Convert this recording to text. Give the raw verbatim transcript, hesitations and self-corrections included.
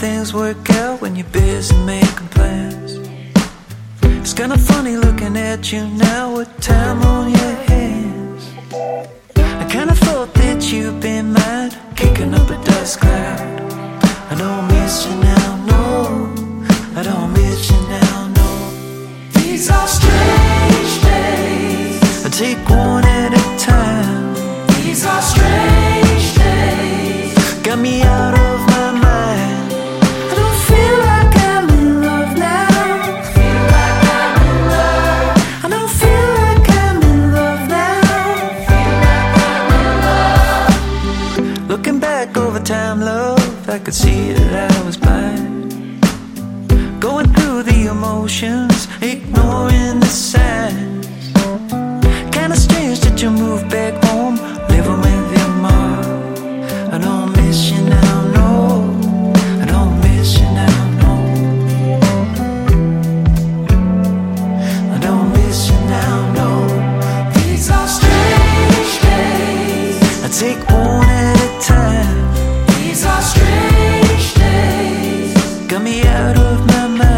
things work out when you're busy making plans. It's kinda funny looking at you now with time on your hands. I kinda thought that you'd been mine, kicking up a dust cloud. I don't miss you now, no. I don't miss you now, no. These are strange days. I take one at a time. These are strange days. Got me out of my mind. I don't feel like I'm in love now. Feel like I'm in love. I don't feel like I'm in love now. Feel like I'm in love. Looking back over time, love, I could see that I was blind. Going through the emotions, ignoring the signs. Kinda strange that you moved back home, living with your mom. I don't miss you now, no. I don't miss you now, no. I don't miss you now, no. These are strange days. I take one at a time. These are strange days. Got me out of my mind.